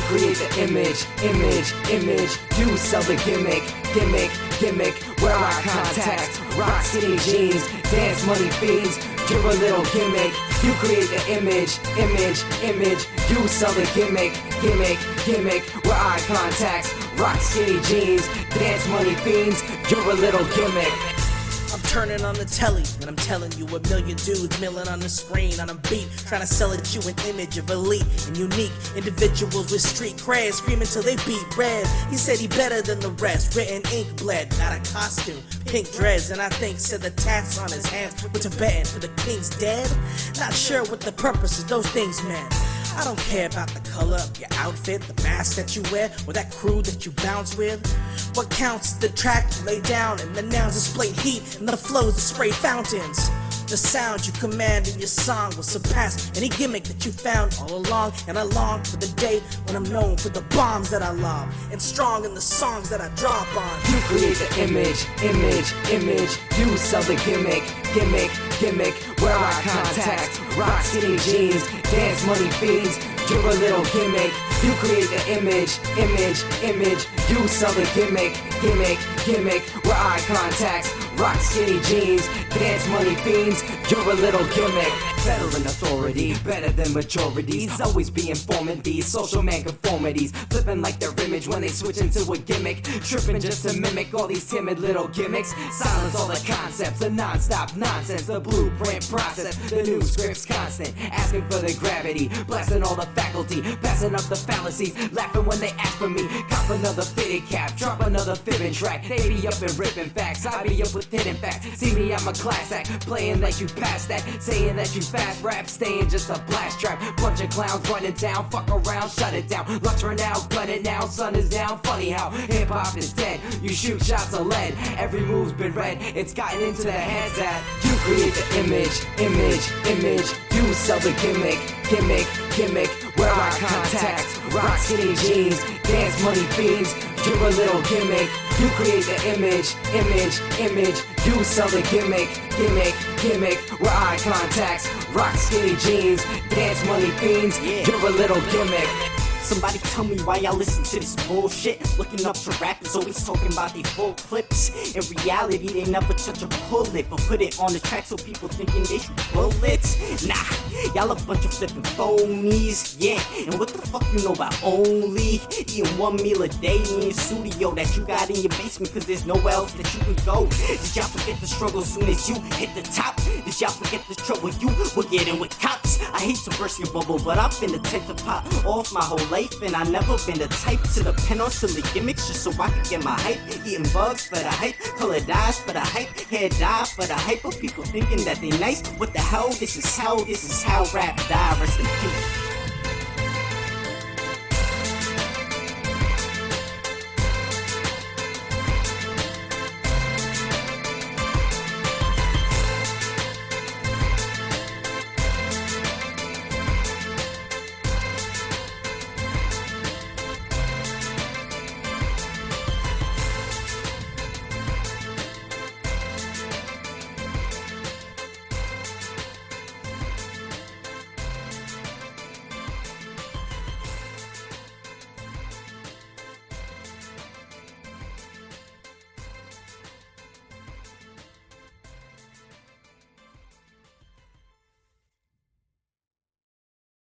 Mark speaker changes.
Speaker 1: create the image. You sell the gimmick. Wear eye contact, rock skinny jeans, dance money fiends. You're a little gimmick. You create the image. You sell the gimmick. Wear eye contacts, rock skinny jeans, dance money fiends. You're a little gimmick.
Speaker 2: I'm turning on the telly, and I'm telling you a million dudes milling on the screen on a beat, trying to sell at you an image of elite and unique individuals with street cred, screaming till they beat red. He said he better than the rest, written ink bled, not a costume, pink dreads, and I think said the tats on his hands were Tibetan for the king's dead. Not sure what the purpose of those things meant. I don't care about the color of your outfit, the mask that you wear, or that crew that you bounce with. What counts is the track you lay down, and the nouns display heat, and the flows that spray fountains. The sound you command in your song will surpass any gimmick that you found all along. And I long for the day when I'm known for the bombs that I lob, and strong in the songs that I drop on.
Speaker 1: You create the image. You sell the gimmick. Wear eye contact, rock skinny jeans, dance money fiends. You're a little gimmick. You create the image. You sell the gimmick. Wear eye contacts, rock skinny jeans, dance money fiends. You're a little gimmick. Better than authority, better than majorities. Always be informing these social man conformities, flipping like their image when they switch into a gimmick, tripping just to mimic all these timid little gimmicks. Silence all the concepts, the non-stop nonsense, the blueprint process, the new scripts constant, asking for the gravity, blasting all the faculty, passing up the fallacies, laughing when they ask for me. Cop another fitted cap, drop another fibbing track. They be up and ripping facts, I be up with hidden facts. See me, I'm a class act, playing like you past that, saying that you fast rap, staying just a blast trap. Bunch of clowns running down, fuck around, shut it down. Lux run out, gun it now, sun is down. Funny how hip hop is dead. You shoot shots of lead, every move's been read. It's gotten into the heads that you create the image. You sell the gimmick. Wear eye contacts, rock skinny jeans, dance money fiends. You're a little gimmick. You create the image. You sell the gimmick. Wear eye contacts, rock skinny jeans, dance money fiends. You're a little gimmick.
Speaker 3: Somebody tell me why y'all listen to this bullshit. Looking up to rappers, always talking about these full clips. In reality, they never touch a bullet, but put it on the track so people thinking they shoot bullets. Nah, y'all a bunch of flipping phonies, yeah. And what the fuck you know about only eating one meal a day in your studio that you got in your basement, cause there's nowhere else that you can go? Did y'all forget the struggle as soon as you hit the top? Did y'all forget the trouble you were getting with cops? I hate to burst your bubble, but I've been the type to pop off my whole life, and I never been the type to depend on silly gimmicks just so I can get my hype. Eating bugs for the hype, color dyes for the hype, hair dye for the hype, of people thinking that they nice. What the hell? This is how rap die. Rest in peace.